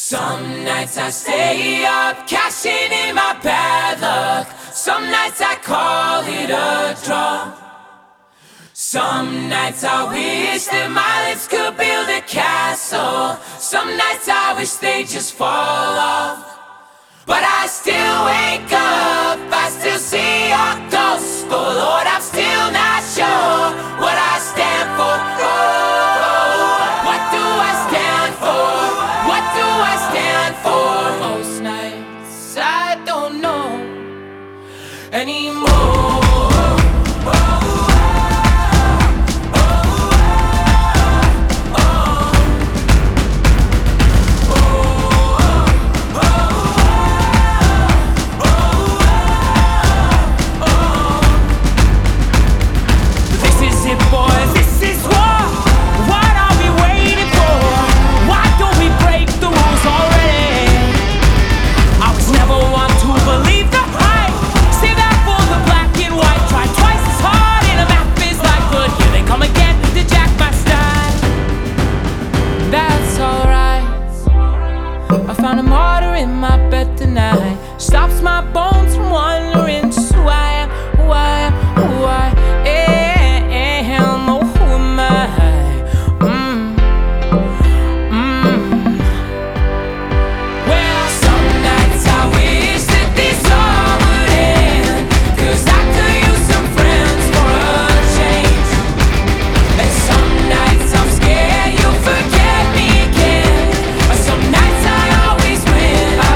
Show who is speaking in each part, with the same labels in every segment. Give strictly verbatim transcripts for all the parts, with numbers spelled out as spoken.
Speaker 1: Some nights I stay up, cashing in my bad luck. Some nights I call it a draw. Some nights I wish that my lips could build a castle. Some nights I wish they just fall off. But I still wake up, I still see your ghost. Oh Lord, I'm still not sure what I stand for. Oh, what do I stand for? What do I stand for? Most nights I don't know anymore. Stops my bones from wandering just who I am, who I am, who I am. Oh, who am I? Mm. Mm. Well, some nights I wish that this all would end, 'cause I could use some friends for a change. And some nights I'm scared you'll forget me again, but some nights I always win. I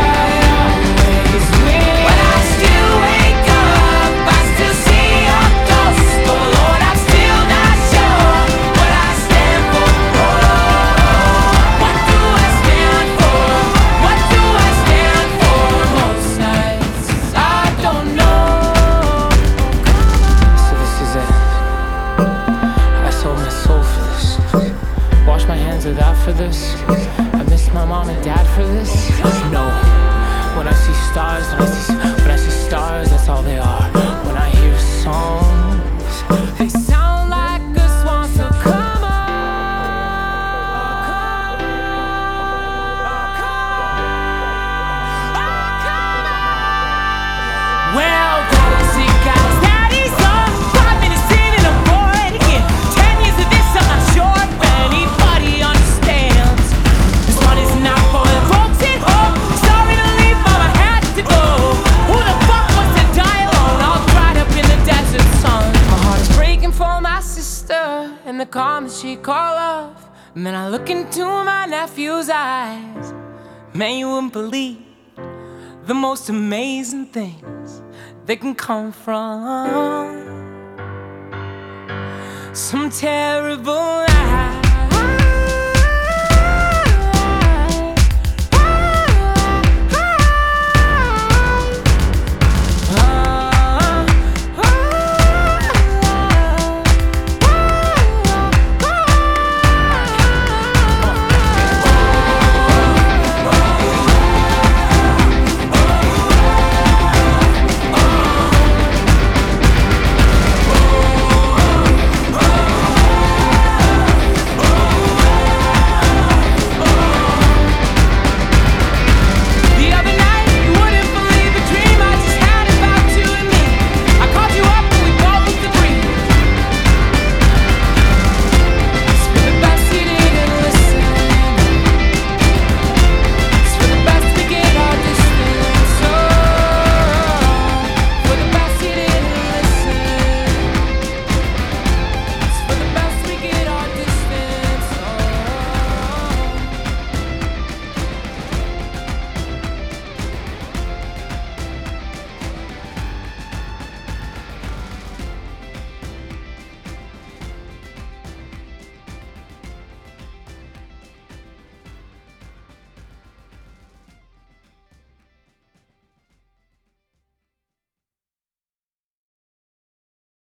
Speaker 1: for this, I miss my mom and dad for this. No, when I see stars, when I see, when I see stars, that's all they are. When I hear songs, they sound like a swan. So come on, come on. Well, those see guys, daddy's on five minutes in and I'm bored again. Ten years of this, I'm not sure if anybody understands. This one is not for the folks at home. Sorry to leave, mom, I had to go. Who the fuck wants to die alone, all dried up in the desert sun? My heart is breaking for my sister and the comments she call off. Man, I look into my nephew's eyes. Man, you wouldn't believe the most amazing things that can come from some terrible life.